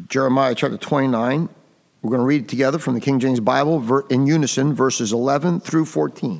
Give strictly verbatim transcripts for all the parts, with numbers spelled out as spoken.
Jeremiah chapter twenty-nine. We're going to read it together from the King James Bible in unison, verses eleven through fourteen.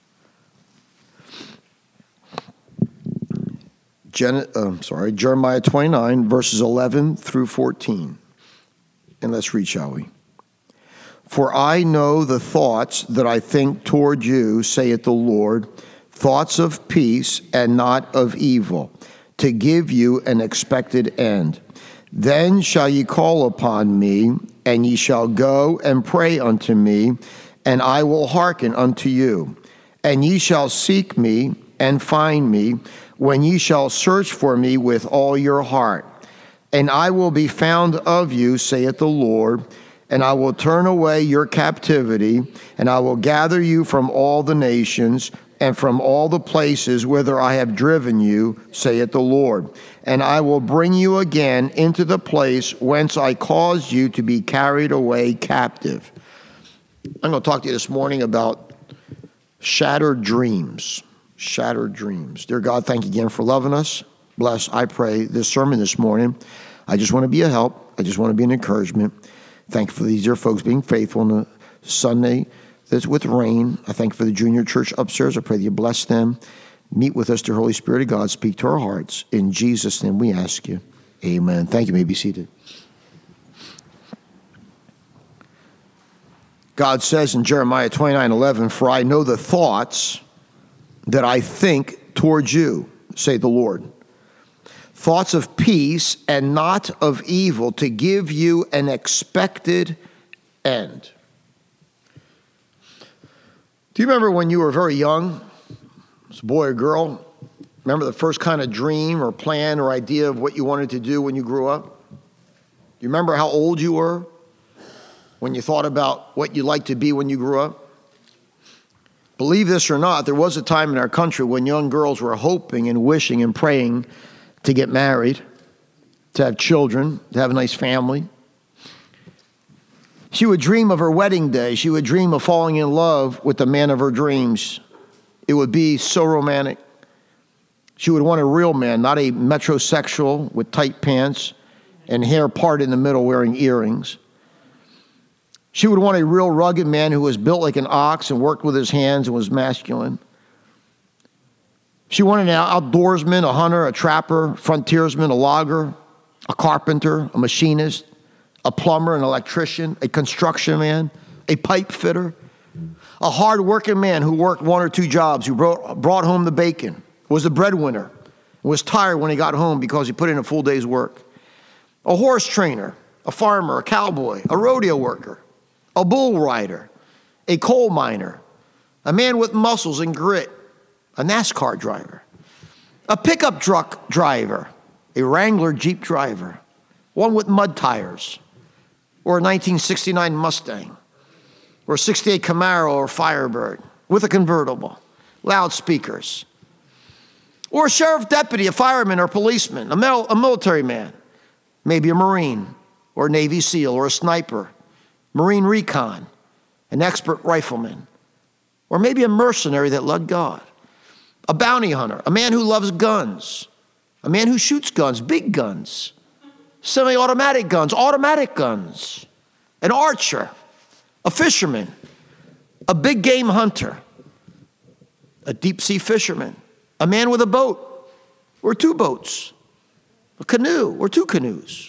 Gen- uh, sorry, Jeremiah twenty-nine, verses eleven through fourteen. And let's read, shall we? For I know the thoughts that I think toward you, saith the Lord, thoughts of peace and not of evil, to give you an expected end. Then shall ye call upon me, and ye shall go and pray unto me, and I will hearken unto you. And ye shall seek me and find me, when ye shall search for me with all your heart. And I will be found of you, saith the Lord, and I will turn away your captivity, and I will gather you from all the nations, and from all the places whither I have driven you, saith the Lord. And I will bring you again into the place whence I caused you to be carried away captive. I'm going to talk to you this morning about shattered dreams. Shattered dreams. Dear God, thank you again for loving us. Bless, I pray, this sermon this morning. I just want to be a help. I just want to be an encouragement. Thank you for these dear folks being faithful on a Sunday that's with rain. I thank you for the junior church upstairs. I pray that you bless them. Meet with us, dear Holy Spirit of God. Speak to our hearts. In Jesus' name we ask you. Amen. Thank you. You may be seated. God says in Jeremiah twenty-nine eleven, for I know the thoughts that I think towards you, say the Lord. Thoughts of peace and not of evil, to give you an expected end. Do you remember when you were very young, as a boy or girl? Remember the first kind of dream or plan or idea of what you wanted to do when you grew up? Do you remember how old you were when you thought about what you'd like to be when you grew up? Believe this or not, there was a time in our country when young girls were hoping and wishing and praying to get married, to have children, to have a nice family. She would dream of her wedding day. She would dream of falling in love with the man of her dreams. It would be so romantic. She would want a real man, not a metrosexual with tight pants and hair parted in the middle wearing earrings. She would want a real rugged man who was built like an ox and worked with his hands and was masculine. She wanted an outdoorsman, a hunter, a trapper, frontiersman, a logger, a carpenter, a machinist, a plumber, an electrician, a construction man, a pipe fitter, a hard-working man who worked one or two jobs, who brought, brought home the bacon, was a breadwinner, and was tired when he got home because he put in a full day's work. A horse trainer, a farmer, a cowboy, a rodeo worker, a bull rider, a coal miner, a man with muscles and grit, a NASCAR driver, a pickup truck driver, a Wrangler Jeep driver, one with mud tires, or a nineteen sixty-nine Mustang, or a sixty-eight Camaro or Firebird with a convertible, loudspeakers, or a sheriff deputy, a fireman or policeman, a, mil- a military man, maybe a Marine or a Navy SEAL or a sniper, Marine recon, an expert rifleman, or maybe a mercenary that loved God, a bounty hunter, a man who loves guns, a man who shoots guns, big guns, semi-automatic guns, automatic guns, an archer, a fisherman, a big game hunter, a deep sea fisherman, a man with a boat or two boats, a canoe or two canoes.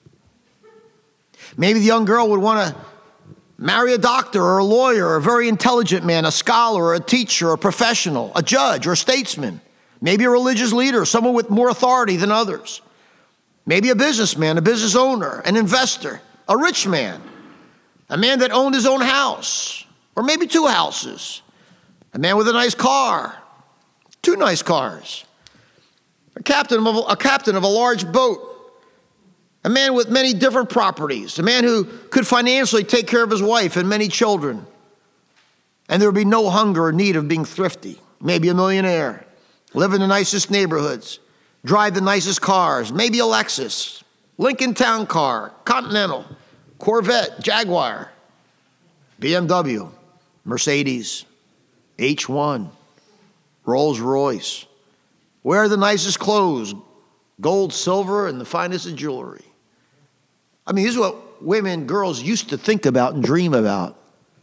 Maybe the young girl would want to marry a doctor or a lawyer or a very intelligent man, a scholar or a teacher or a professional, a judge or a statesman, maybe a religious leader, someone with more authority than others. Maybe a businessman, a business owner, an investor, a rich man, a man that owned his own house, or maybe two houses, a man with a nice car, two nice cars, a captain of a, a captain of a large boat, a man with many different properties, a man who could financially take care of his wife and many children, and there would be no hunger or need of being thrifty, maybe a millionaire, live in the nicest neighborhoods, drive the nicest cars, maybe a Lexus, Lincoln Town Car, Continental, Corvette, Jaguar, B M W, Mercedes, H one, Rolls Royce. Wear the nicest clothes, gold, silver, and the finest of jewelry. I mean, this is what women, girls used to think about and dream about.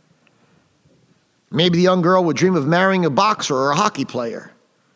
Maybe the young girl would dream of marrying a boxer or a hockey player,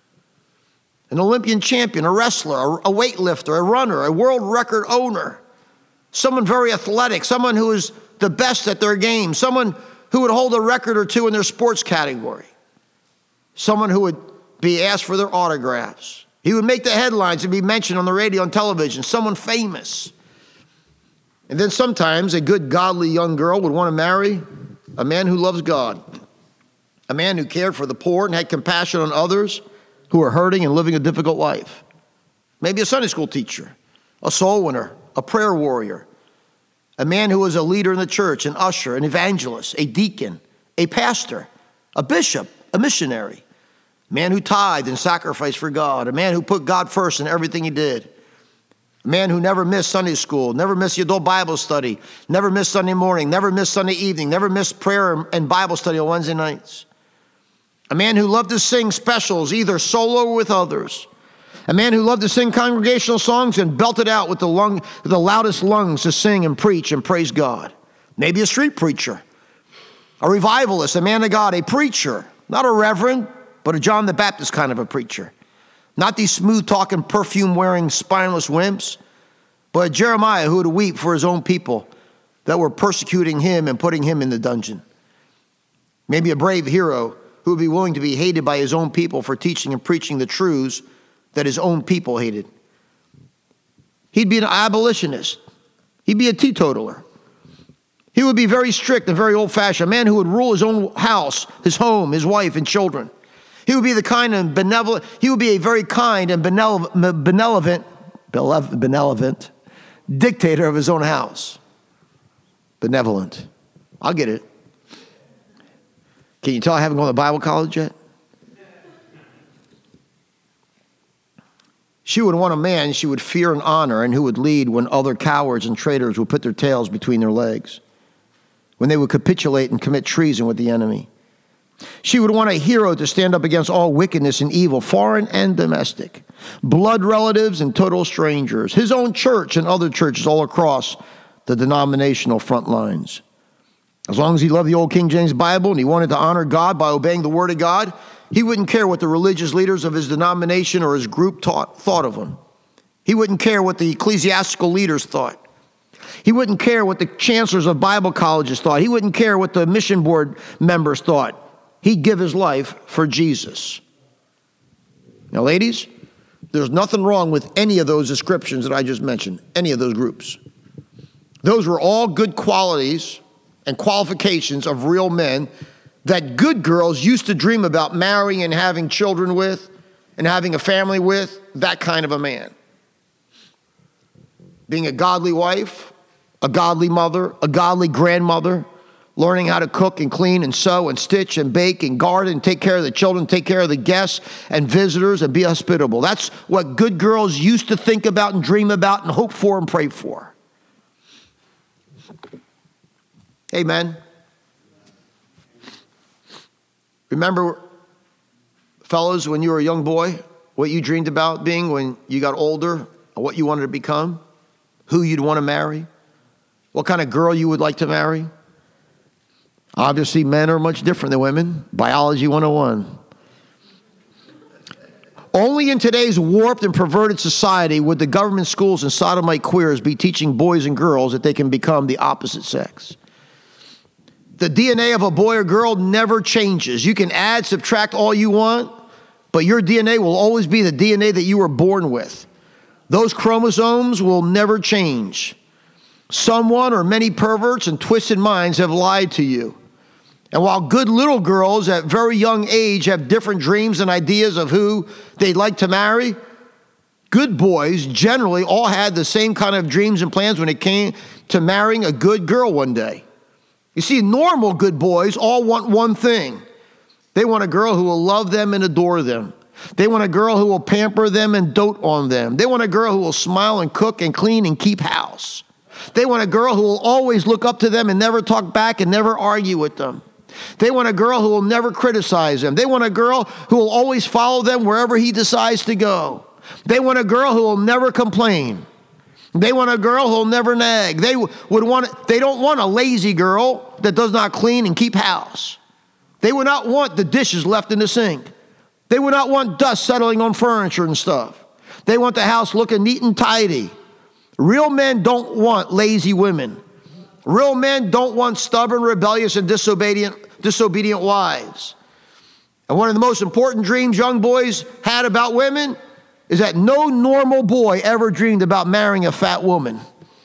an Olympian champion, a wrestler, a weightlifter, a runner, a world record owner, someone very athletic, someone who is the best at their game, someone who would hold a record or two in their sports category, someone who would be asked for their autographs. He would make the headlines and be mentioned on the radio and television, someone famous. And then sometimes a good, godly young girl would want to marry a man who loves God, a man who cared for the poor and had compassion on others who are hurting and living a difficult life. Maybe a Sunday school teacher, a soul winner, a prayer warrior, a man who was a leader in the church, an usher, an evangelist, a deacon, a pastor, a bishop, a missionary, a man who tithed and sacrificed for God, a man who put God first in everything he did, a man who never missed Sunday school, never missed the adult Bible study, never missed Sunday morning, never missed Sunday evening, never missed prayer and Bible study on Wednesday nights, a man who loved to sing specials, either solo or with others, a man who loved to sing congregational songs and belted out with the, lung, the loudest lungs to sing and preach and praise God. Maybe a street preacher, a revivalist, a man of God, a preacher, not a reverend, but a John the Baptist kind of a preacher. Not these smooth-talking, perfume-wearing, spineless wimps, but a Jeremiah who would weep for his own people that were persecuting him and putting him in the dungeon. Maybe a brave hero who would be willing to be hated by his own people for teaching and preaching the truths that his own people hated. He'd be an abolitionist. He'd be a teetotaler. He would be very strict and very old-fashioned, a man who would rule his own house, his home, his wife, and children. He would be the kind and benevolent, he would be a very kind and benevolent, benevolent, benevolent dictator of his own house. Benevolent. I'll get it. Can you tell I haven't gone to Bible college yet? She would want a man she would fear and honor and who would lead when other cowards and traitors would put their tails between their legs, when they would capitulate and commit treason with the enemy. She would want a hero to stand up against all wickedness and evil, foreign and domestic, blood relatives and total strangers, his own church and other churches all across the denominational front lines. As long as he loved the old King James Bible and he wanted to honor God by obeying the word of God, he wouldn't care what the religious leaders of his denomination or his group taught, thought of him. He wouldn't care what the ecclesiastical leaders thought. He wouldn't care what the chancellors of Bible colleges thought. He wouldn't care what the mission board members thought. He'd give his life for Jesus. Now, ladies, there's nothing wrong with any of those descriptions that I just mentioned, any of those groups. Those were all good qualities and qualifications of real men that good girls used to dream about marrying and having children with and having a family with, that kind of a man. Being a godly wife, a godly mother, a godly grandmother, learning how to cook and clean and sew and stitch and bake and garden and take care of the children, take care of the guests and visitors and be hospitable. That's what good girls used to think about and dream about and hope for and pray for. Amen. Remember, fellows, when you were a young boy, what you dreamed about being when you got older, what you wanted to become, who you'd want to marry, what kind of girl you would like to marry? Obviously, men are much different than women. Biology one oh one. Only in today's warped and perverted society would the government schools and sodomite queers be teaching boys and girls that they can become the opposite sex. The D N A of a boy or girl never changes. You can add, subtract all you want, but your D N A will always be the D N A that you were born with. Those chromosomes will never change. Someone or many perverts and twisted minds have lied to you. And while good little girls at very young age have different dreams and ideas of who they'd like to marry, good boys generally all had the same kind of dreams and plans when it came to marrying a good girl one day. You see, normal good boys all want one thing. They want a girl who will love them and adore them. They want a girl who will pamper them and dote on them. They want a girl who will smile and cook and clean and keep house. They want a girl who will always look up to them and never talk back and never argue with them. They want a girl who will never criticize them. They want a girl who will always follow them wherever he decides to go. They want a girl who will never complain. They want a girl who'll never nag. They would want. They don't want a lazy girl that does not clean and keep house. They would not want the dishes left in the sink. They would not want dust settling on furniture and stuff. They want the house looking neat and tidy. Real men don't want lazy women. Real men don't want stubborn, rebellious, and disobedient, disobedient wives. And one of the most important dreams young boys had about women is that no normal boy ever dreamed about marrying a fat woman.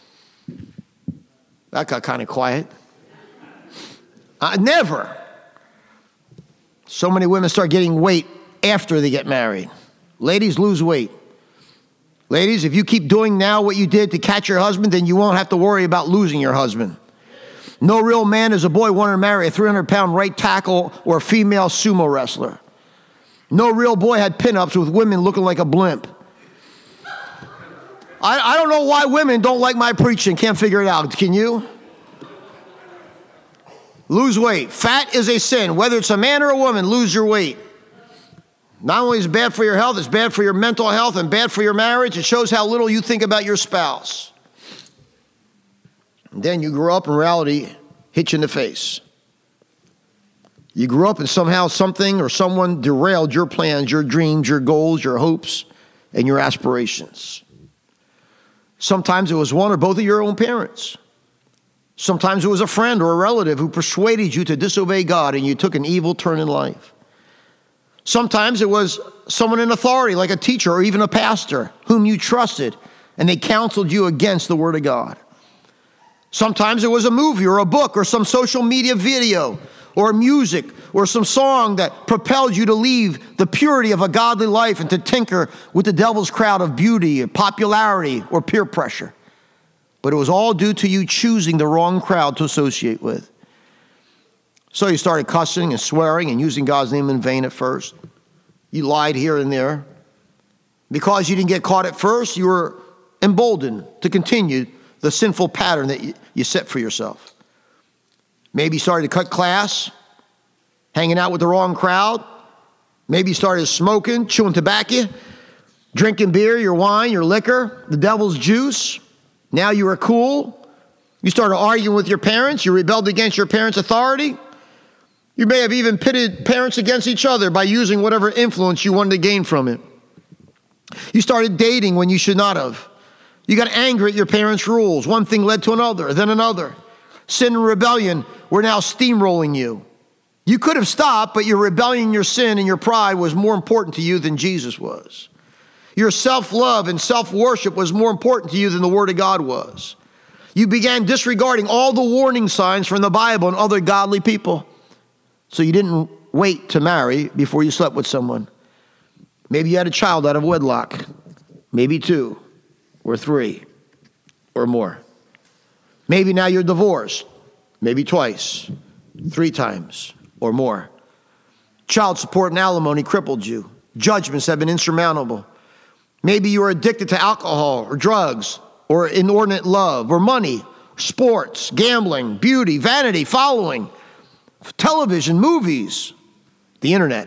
That got kind of quiet. Uh, never. So many women start getting weight after they get married. Ladies, lose weight. Ladies, if you keep doing now what you did to catch your husband, then you won't have to worry about losing your husband. No real man as a boy wanted to marry a three hundred pound right tackle or a female sumo wrestler. No real boy had pinups with women looking like a blimp. I, I don't know why women don't like my preaching. Can't figure it out. Can you? Lose weight. Fat is a sin. Whether it's a man or a woman, lose your weight. Not only is it bad for your health, it's bad for your mental health and bad for your marriage. It shows how little you think about your spouse. And then you grow up and reality hits you in the face. You grew up and somehow something or someone derailed your plans, your dreams, your goals, your hopes, and your aspirations. Sometimes it was one or both of your own parents. Sometimes it was a friend or a relative who persuaded you to disobey God and you took an evil turn in life. Sometimes it was someone in authority, like a teacher or even a pastor, whom you trusted, and they counseled you against the Word of God. Sometimes it was a movie or a book or some social media video or music or some song that propelled you to leave the purity of a godly life and to tinker with the devil's crowd of beauty, popularity, or peer pressure. But it was all due to you choosing the wrong crowd to associate with. So you started cussing and swearing and using God's name in vain at first. You lied here and there. Because you didn't get caught at first, you were emboldened to continue the sinful pattern that you set for yourself. Maybe you started to cut class, hanging out with the wrong crowd. Maybe you started smoking, chewing tobacco, drinking beer, your wine, your liquor, the devil's juice. Now you were cool. You started arguing with your parents. You rebelled against your parents' authority. You may have even pitted parents against each other by using whatever influence you wanted to gain from it. You started dating when you should not have. You got angry at your parents' rules. One thing led to another, then another. Sin and rebellion were now steamrolling you. You could have stopped, but your rebellion, your sin, and your pride was more important to you than Jesus was. Your self-love and self-worship was more important to you than the Word of God was. You began disregarding all the warning signs from the Bible and other godly people. So you didn't wait to marry before you slept with someone. Maybe you had a child out of wedlock. Maybe two or three or more. Maybe now you're divorced. Maybe twice, three times or more. Child support and alimony crippled you. Judgments have been insurmountable. Maybe you are addicted to alcohol or drugs or inordinate love or money, sports, gambling, beauty, vanity, following, television, movies, the internet.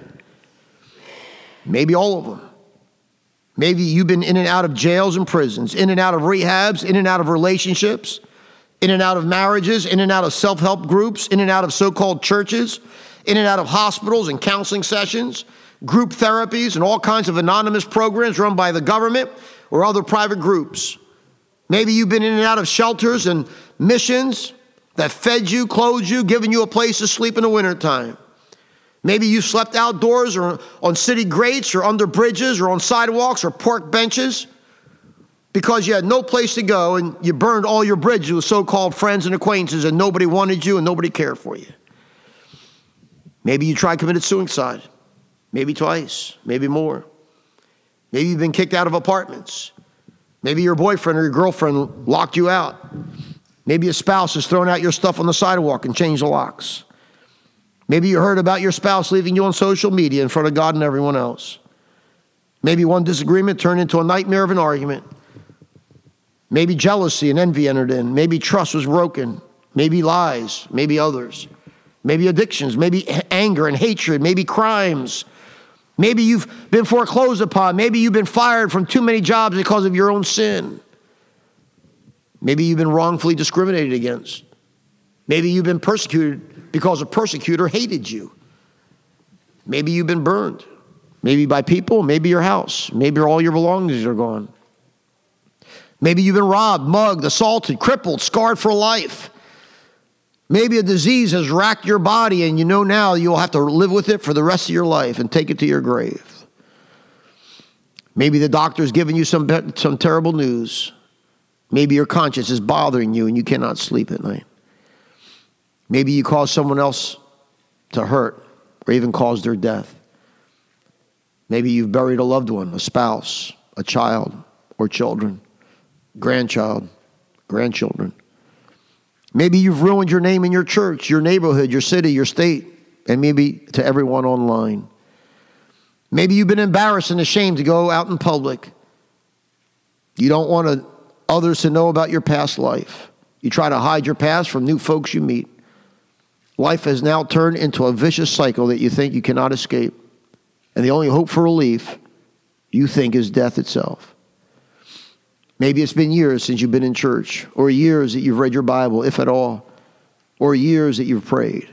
Maybe all of them. Maybe you've been in and out of jails and prisons, in and out of rehabs, in and out of relationships, in and out of marriages, in and out of self-help groups, in and out of so-called churches, in and out of hospitals and counseling sessions, group therapies, and all kinds of anonymous programs run by the government or other private groups. Maybe you've been in and out of shelters and missions that fed you, clothed you, given you a place to sleep in the wintertime. Maybe you slept outdoors or on city grates or under bridges or on sidewalks or park benches because you had no place to go and you burned all your bridges with so-called friends and acquaintances and nobody wanted you and nobody cared for you. Maybe you tried committed suicide. Maybe twice, maybe more. Maybe you've been kicked out of apartments. Maybe your boyfriend or your girlfriend locked you out. Maybe a spouse has thrown out your stuff on the sidewalk and changed the locks. Maybe you heard about your spouse leaving you on social media in front of God and everyone else. Maybe one disagreement turned into a nightmare of an argument. Maybe jealousy and envy entered in. Maybe trust was broken. Maybe lies. Maybe others. Maybe addictions. Maybe anger and hatred. Maybe crimes. Maybe you've been foreclosed upon. Maybe you've been fired from too many jobs because of your own sin. Maybe you've been wrongfully discriminated against. Maybe you've been persecuted because a persecutor hated you. Maybe you've been burned. Maybe by people, maybe your house. Maybe all your belongings are gone. Maybe you've been robbed, mugged, assaulted, crippled, scarred for life. Maybe a disease has racked your body and you know now you'll have to live with it for the rest of your life and take it to your grave. Maybe the doctor's given you some, some terrible news. Maybe your conscience is bothering you and you cannot sleep at night. Maybe you caused someone else to hurt or even caused their death. Maybe you've buried a loved one, a spouse, a child, or children, grandchild, grandchildren. Maybe you've ruined your name in your church, your neighborhood, your city, your state, and maybe to everyone online. Maybe you've been embarrassed and ashamed to go out in public. You don't want to, others to know about your past life. You try to hide your past from new folks you meet. Life has now turned into a vicious cycle that you think you cannot escape. And the only hope for relief, you think, is death itself. Maybe it's been years since you've been in church, or years that you've read your Bible, if at all, or years that you've prayed.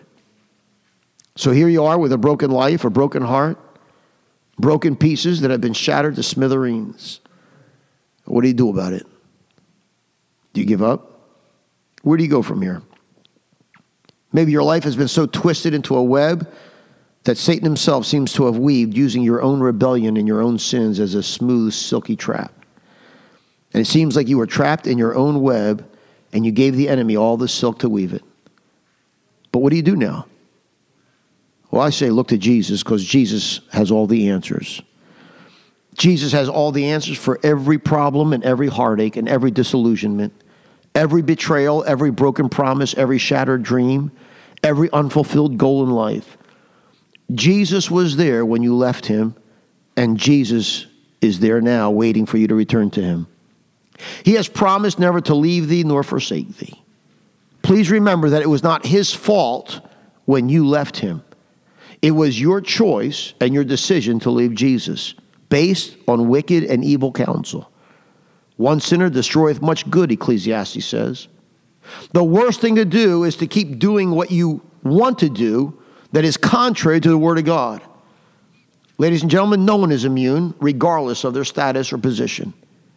So here you are with a broken life, a broken heart, broken pieces that have been shattered to smithereens. What do you do about it? Do you give up? Where do you go from here? Maybe your life has been so twisted into a web that Satan himself seems to have weaved using your own rebellion and your own sins as a smooth, silky trap. And it seems like you were trapped in your own web and you gave the enemy all the silk to weave it. But what do you do now? Well, I say look to Jesus because Jesus has all the answers. Jesus has all the answers for every problem and every heartache and every disillusionment, every betrayal, every broken promise, every shattered dream, every unfulfilled goal in life. Jesus was there when you left him, and Jesus is there now waiting for you to return to him. He has promised never to leave thee nor forsake thee. Please remember that it was not his fault when you left him. It was your choice and your decision to leave Jesus, based on wicked and evil counsel. One sinner destroyeth much good, Ecclesiastes says. The worst thing to do is to keep doing what you want to do that is contrary to the Word of God. Ladies and gentlemen, no one is immune, regardless of their status or position.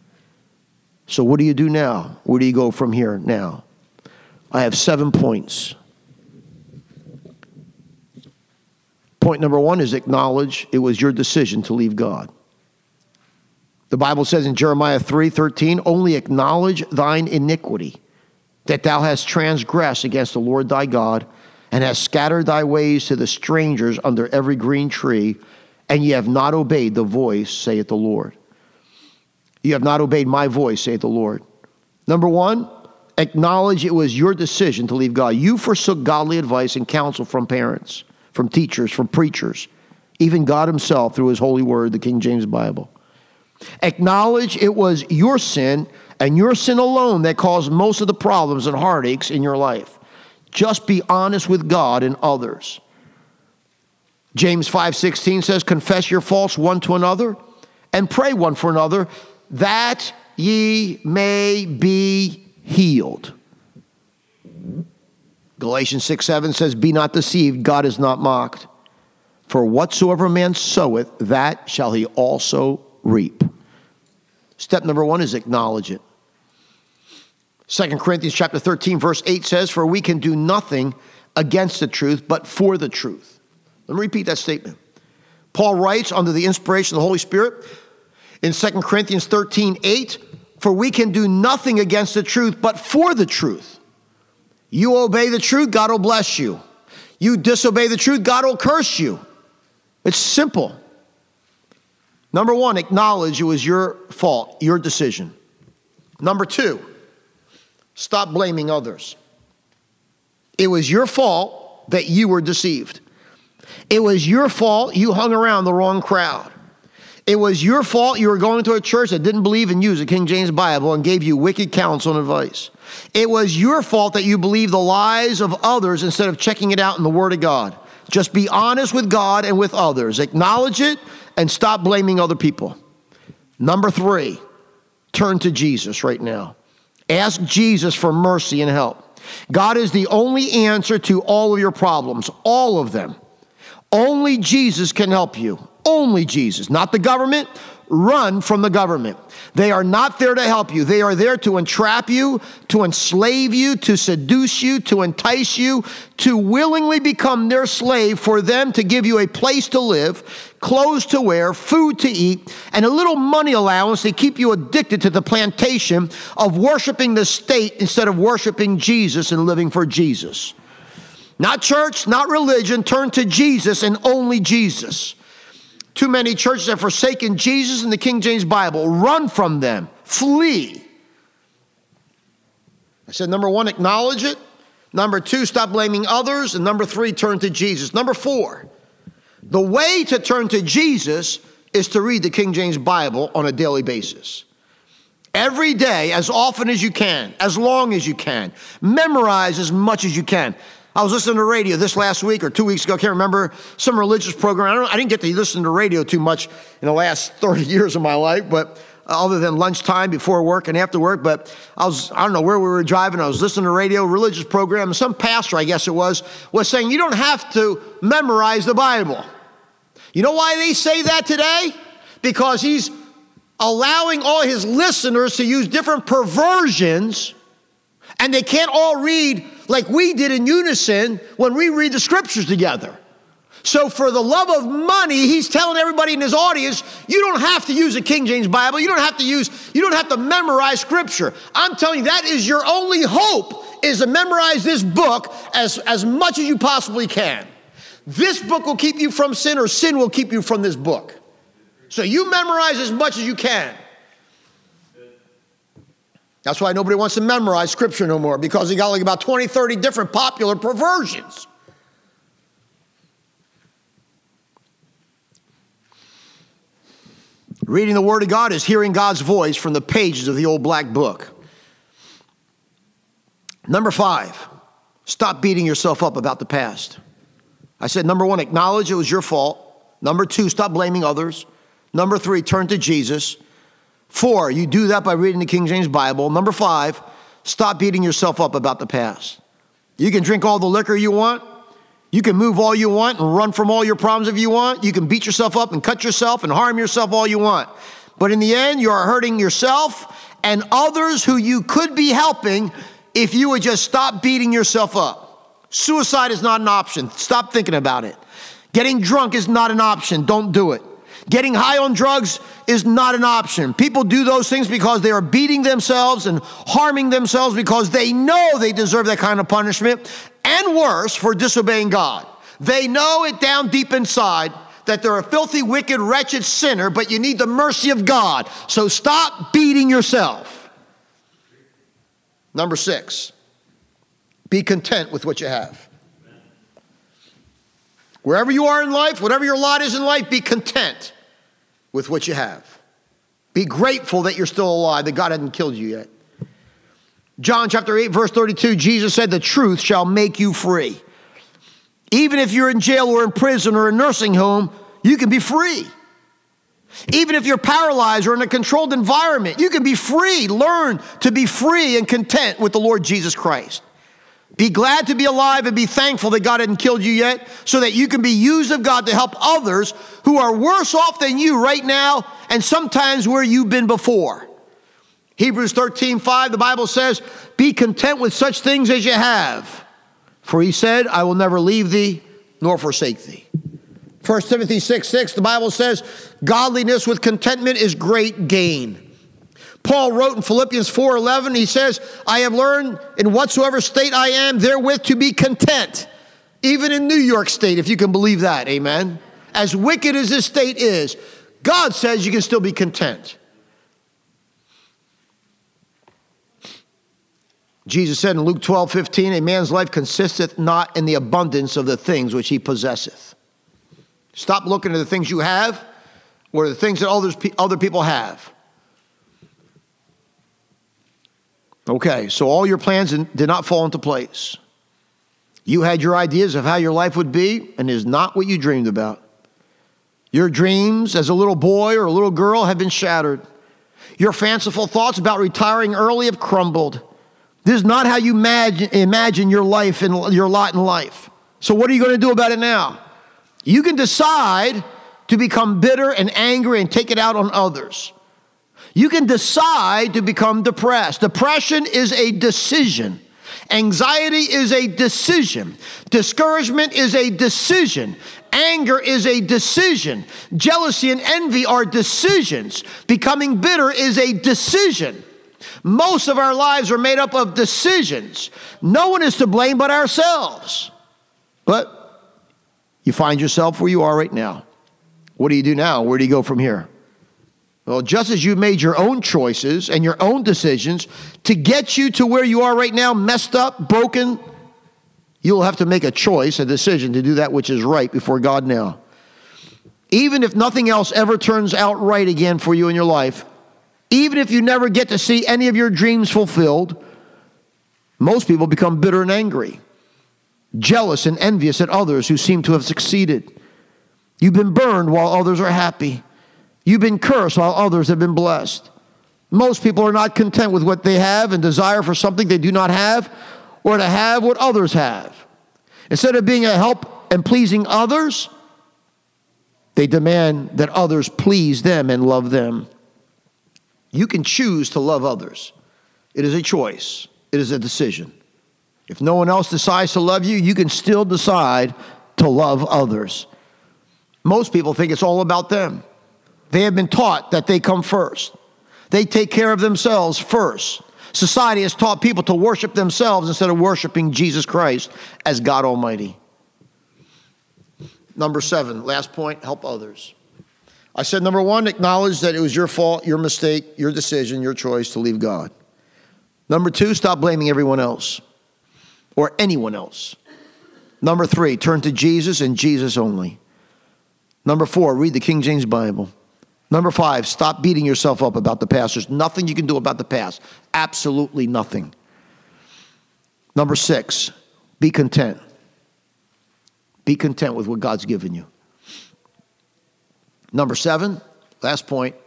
So what do you do now? Where do you go from here now? I have seven points. Point number one is acknowledge it was your decision to leave God. The Bible says in Jeremiah three thirteen, only acknowledge thine iniquity, that thou hast transgressed against the Lord thy God, and hast scattered thy ways to the strangers under every green tree, and ye have not obeyed the voice, saith the Lord. You have not obeyed my voice, saith the Lord. Number one, acknowledge it was your decision to leave God. You forsook godly advice and counsel from parents, from teachers, from preachers, even God himself through his holy word, the King James Bible. Acknowledge it was your sin and your sin alone that caused most of the problems and heartaches in your life. Just be honest with God and others. James five sixteen says, confess your faults one to another and pray one for another that ye may be healed. Galatians six seven says, be not deceived, God is not mocked. For whatsoever man soweth, that shall he also reap. Step number one is acknowledge it. Second Corinthians chapter thirteen, verse eight says, for we can do nothing against the truth, but for the truth. Let me repeat that statement. Paul writes under the inspiration of the Holy Spirit in Second Corinthians thirteen eight, for we can do nothing against the truth, but for the truth. You obey the truth, God will bless you. You disobey the truth, God will curse you. It's simple. Number one, acknowledge it was your fault, your decision. Number two, stop blaming others. It was your fault that you were deceived. It was your fault you hung around the wrong crowd. It was your fault you were going to a church that didn't believe in you, the King James Bible, and gave you wicked counsel and advice. It was your fault that you believed the lies of others instead of checking it out in the Word of God. Just be honest with God and with others. Acknowledge it and stop blaming other people. Number three, turn to Jesus right now. Ask Jesus for mercy and help. God is the only answer to all of your problems, all of them. Only Jesus can help you. Only Jesus, not the government. Run from the government. They are not there to help you. They are there to entrap you, to enslave you, to seduce you, to entice you, to willingly become their slave for them to give you a place to live, clothes to wear, food to eat, and a little money allowance to keep you addicted to the plantation of worshiping the state instead of worshiping Jesus and living for Jesus. Not church, not religion. Turn to Jesus and only Jesus. Too many churches have forsaken Jesus and the King James Bible. Run from them. Flee. I said, number one, acknowledge it. Number two, stop blaming others. And number three, turn to Jesus. Number four, the way to turn to Jesus is to read the King James Bible on a daily basis. Every day, as often as you can, as long as you can. Memorize as much as you can. I was listening to radio this last week or two weeks ago. I can't remember, some religious program. I, don't, I didn't get to listen to radio too much in the last thirty years of my life, but other than lunchtime, before work, and after work. But I was, I don't know where we were driving. I was listening to radio, religious program. And some pastor, I guess it was, was saying, you don't have to memorize the Bible. You know why they say that today? Because he's allowing all his listeners to use different perversions, and they can't all read like we did in unison when we read the scriptures together. So for the love of money, he's telling everybody in his audience, you don't have to use a King James Bible. You don't have to use, you don't have to memorize scripture. I'm telling you, that is your only hope, is to memorize this book as, as much as you possibly can. This book will keep you from sin, or sin will keep you from this book. So you memorize as much as you can. That's why nobody wants to memorize scripture no more, because you got like about twenty, thirty different popular perversions. Reading the Word of God is hearing God's voice from the pages of the old black book. Number five, stop beating yourself up about the past. I said, number one, acknowledge it was your fault. Number two, stop blaming others. Number three, turn to Jesus. Four, you do that by reading the King James Bible. Number five, stop beating yourself up about the past. You can drink all the liquor you want. You can move all you want and run from all your problems if you want. You can beat yourself up and cut yourself and harm yourself all you want. But in the end, you are hurting yourself and others who you could be helping if you would just stop beating yourself up. Suicide is not an option. Stop thinking about it. Getting drunk is not an option. Don't do it. Getting high on drugs is not an option. People do those things because they are beating themselves and harming themselves because they know they deserve that kind of punishment, and worse, for disobeying God. They know it down deep inside that they're a filthy, wicked, wretched sinner, but you need the mercy of God. So stop beating yourself. Number six, be content with what you have. Wherever you are in life, whatever your lot is in life, be content with what you have. Be grateful that you're still alive, that God hadn't killed you yet. John chapter eight, verse thirty-two, Jesus said, the truth shall make you free. Even if you're in jail or in prison or a nursing home, you can be free. Even if you're paralyzed or in a controlled environment, you can be free. Learn to be free and content with the Lord Jesus Christ. Be glad to be alive and be thankful that God hadn't killed you yet, so that you can be used of God to help others who are worse off than you right now, and sometimes where you've been before. Hebrews thirteen five, the Bible says, be content with such things as you have. For he said, I will never leave thee nor forsake thee. First Timothy six six, the Bible says, godliness with contentment is great gain. Paul wrote in Philippians four eleven, he says, I have learned in whatsoever state I am therewith to be content. Even in New York State, if you can believe that, amen? As wicked as this state is, God says you can still be content. Jesus said in Luke twelve fifteen, a man's life consisteth not in the abundance of the things which he possesseth. Stop looking at the things you have or the things that others, other people have. Okay, so all your plans did not fall into place. You had your ideas of how your life would be, and it is not what you dreamed about. Your dreams as a little boy or a little girl have been shattered. Your fanciful thoughts about retiring early have crumbled. This is not how you imagine, imagine your life and your lot in life. So what are you going to do about it now? You can decide to become bitter and angry and take it out on others. You can decide to become depressed. Depression is a decision. Anxiety is a decision. Discouragement is a decision. Anger is a decision. Jealousy and envy are decisions. Becoming bitter is a decision. Most of our lives are made up of decisions. No one is to blame but ourselves. But you find yourself where you are right now. What do you do now? Where do you go from here? Well, just as you made your own choices and your own decisions to get you to where you are right now, messed up, broken, you'll have to make a choice, a decision to do that which is right before God now. Even if nothing else ever turns out right again for you in your life, even if you never get to see any of your dreams fulfilled, most people become bitter and angry, jealous and envious at others who seem to have succeeded. You've been burned while others are happy. You've been cursed while others have been blessed. Most people are not content with what they have and desire for something they do not have or to have what others have. Instead of being a help and pleasing others, they demand that others please them and love them. You can choose to love others. It is a choice. It is a decision. If no one else decides to love you, you can still decide to love others. Most people think it's all about them. They have been taught that they come first. They take care of themselves first. Society has taught people to worship themselves instead of worshiping Jesus Christ as God Almighty. Number seven, last point, help others. I said, number one, acknowledge that it was your fault, your mistake, your decision, your choice to leave God. Number two, stop blaming everyone else or anyone else. Number three, turn to Jesus and Jesus only. Number four, read the King James Bible. Number five, stop beating yourself up about the past. There's nothing you can do about the past. Absolutely nothing. Number six, be content. Be content with what God's given you. Number seven, last point,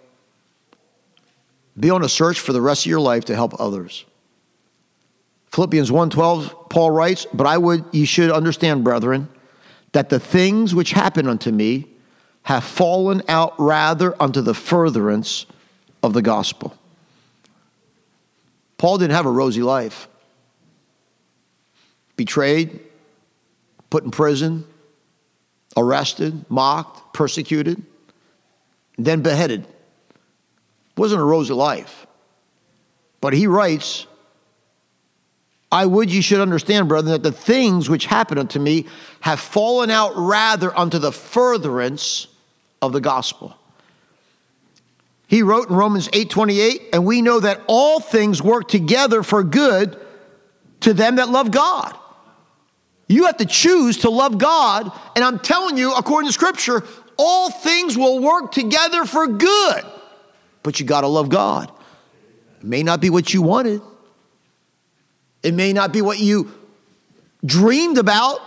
be on a search for the rest of your life to help others. Philippians one twelve, Paul writes, but I would, ye should understand, brethren, that the things which happen unto me have fallen out rather unto the furtherance of the gospel. Paul didn't have a rosy life. Betrayed, put in prison, arrested, mocked, persecuted, and then beheaded. It wasn't a rosy life. But he writes, I would ye should understand, brethren, that the things which happen unto me have fallen out rather unto the furtherance of the gospel. He wrote in Romans eight twenty-eight, and we know that all things work together for good to them that love God. You have to choose to love God, and I'm telling you, according to Scripture, all things will work together for good. But you got to love God. It may not be what you wanted. It may not be what you dreamed about.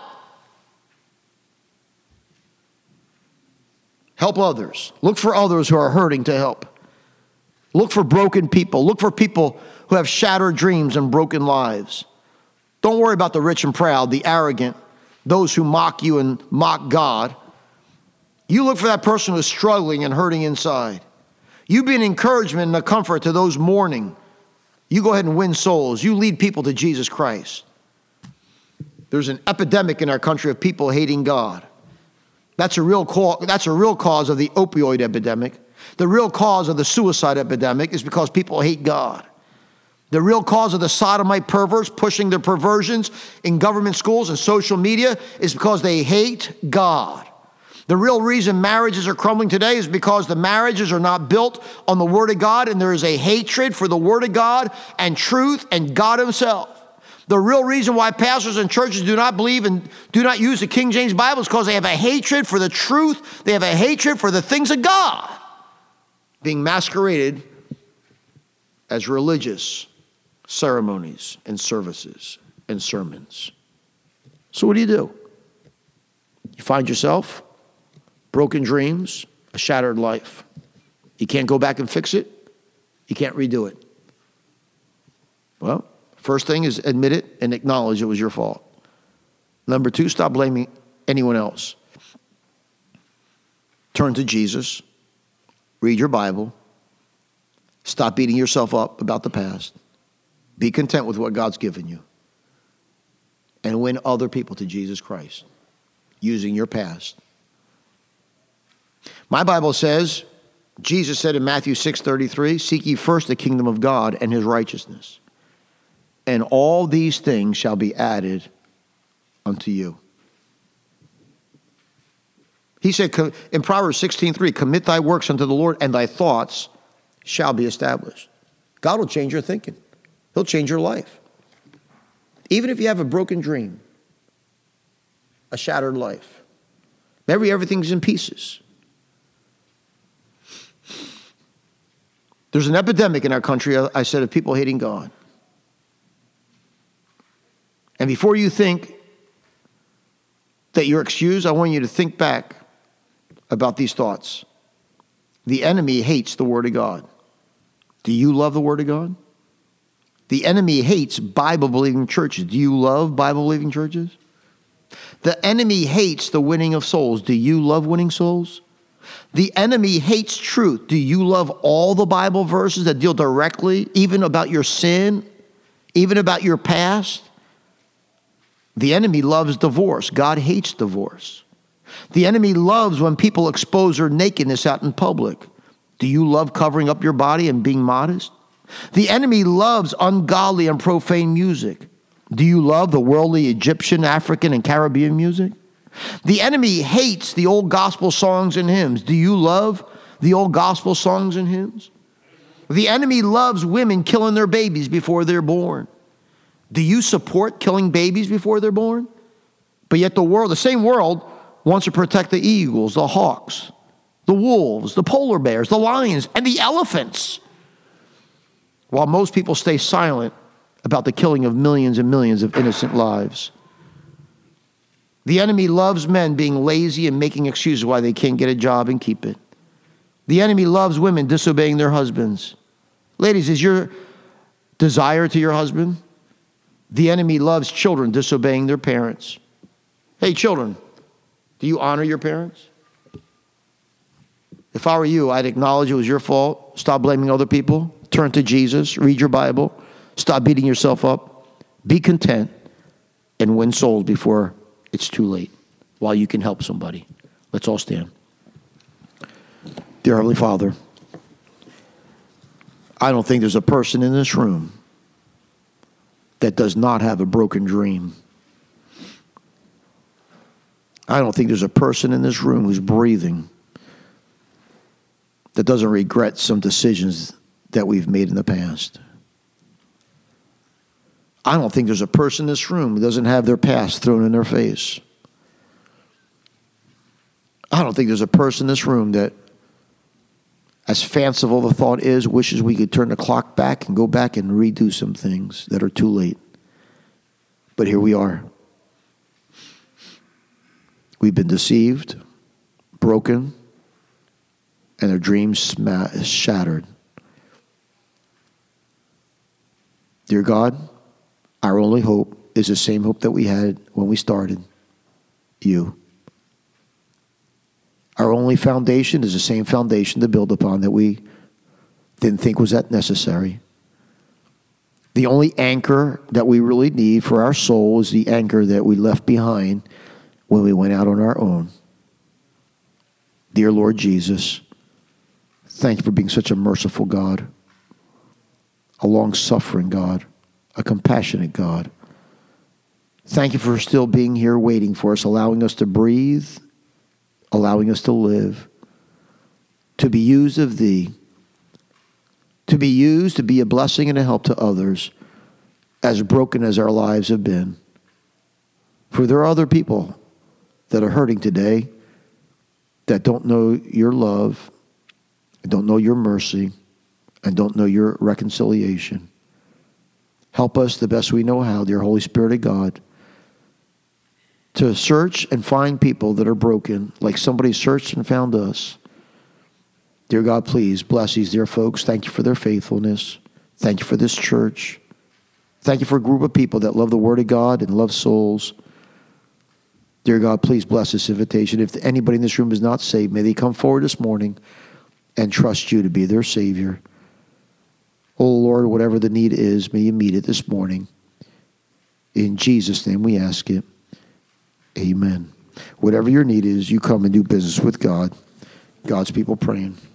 Help others. Look for others who are hurting to help. Look for broken people. Look for people who have shattered dreams and broken lives. Don't worry about the rich and proud, the arrogant, those who mock you and mock God. You look for that person who's struggling and hurting inside. You be an encouragement and a comfort to those mourning. You go ahead and win souls. You lead people to Jesus Christ. There's an epidemic in our country of people hating God. That's a real cause, that's a real cause of the opioid epidemic. The real cause of the suicide epidemic is because people hate God. The real cause of the sodomite perverts pushing their perversions in government schools and social media is because they hate God. The real reason marriages are crumbling today is because the marriages are not built on the Word of God, and there is a hatred for the Word of God and truth and God Himself. The real reason why pastors and churches do not believe and do not use the King James Bible is because they have a hatred for the truth. They have a hatred for the things of God being masqueraded as religious ceremonies and services and sermons. So what do you do? You find yourself broken dreams, a shattered life. You can't go back and fix it. You can't redo it. Well, first thing is admit it and acknowledge it was your fault. Number two, stop blaming anyone else. Turn to Jesus. Read your Bible. Stop beating yourself up about the past. Be content with what God's given you. And win other people to Jesus Christ using your past. My Bible says, Jesus said in Matthew six thirty-three, seek ye first the kingdom of God and his righteousness, and all these things shall be added unto you. He said in Proverbs sixteen three, commit thy works unto the Lord, and thy thoughts shall be established. God will change your thinking. He'll change your life. Even if you have a broken dream, a shattered life, maybe everything's in pieces. There's an epidemic in our country, I said, of people hating God. And before you think that you're excused, I want you to think back about these thoughts. The enemy hates the Word of God. Do you love the Word of God? The enemy hates Bible-believing churches. Do you love Bible-believing churches? The enemy hates the winning of souls. Do you love winning souls? The enemy hates truth. Do you love all the Bible verses that deal directly, even about your sin, even about your past? The enemy loves divorce. God hates divorce. The enemy loves when people expose their nakedness out in public. Do you love covering up your body and being modest? The enemy loves ungodly and profane music. Do you love the worldly Egyptian, African, and Caribbean music? The enemy hates the old gospel songs and hymns. Do you love the old gospel songs and hymns? The enemy loves women killing their babies before they're born. Do you support killing babies before they're born? But yet the world, the same world, wants to protect the eagles, the hawks, the wolves, the polar bears, the lions, and the elephants. While most people stay silent about the killing of millions and millions of innocent lives. The enemy loves men being lazy and making excuses why they can't get a job and keep it. The enemy loves women disobeying their husbands. Ladies, is your desire to your husband? The enemy loves children disobeying their parents. Hey, children, do you honor your parents? If I were you, I'd acknowledge it was your fault. Stop blaming other people. Turn to Jesus. Read your Bible. Stop beating yourself up. Be content and win souls before it's too late, while you can help somebody. Let's all stand. Dear Heavenly Father, I don't think there's a person in this room that does not have a broken dream. I don't think there's a person in this room who's breathing that doesn't regret some decisions that we've made in the past. I don't think there's a person in this room who doesn't have their past thrown in their face. I don't think there's a person in this room that, as fanciful the thought is, wishes we could turn the clock back and go back and redo some things that are too late. But here we are. We've been deceived, broken, and our dreams sma- shattered. Dear God, our only hope is the same hope that we had when we started, you. Our only foundation is the same foundation to build upon that we didn't think was that necessary. The only anchor that we really need for our soul is the anchor that we left behind when we went out on our own. Dear Lord Jesus, thank you for being such a merciful God, a long-suffering God, a compassionate God. Thank you for still being here waiting for us, allowing us to breathe, allowing us to live, to be used of thee, to be used to be a blessing and a help to others, as broken as our lives have been. For there are other people that are hurting today that don't know your love, don't know your mercy, and don't know your reconciliation. Help us the best we know how, dear Holy Spirit of God, to search and find people that are broken, like somebody searched and found us, Dear God, please bless these dear folks. Thank you for their faithfulness. Thank you for this church. Thank you for a group of people that love the Word of God and love souls. Dear God, please bless this invitation. If anybody in this room is not saved, may they come forward this morning and trust you to be their Savior. Oh, Lord, whatever the need is, may you meet it this morning. In Jesus' name we ask it. Amen. Whatever your need is, you come and do business with God. God's people praying.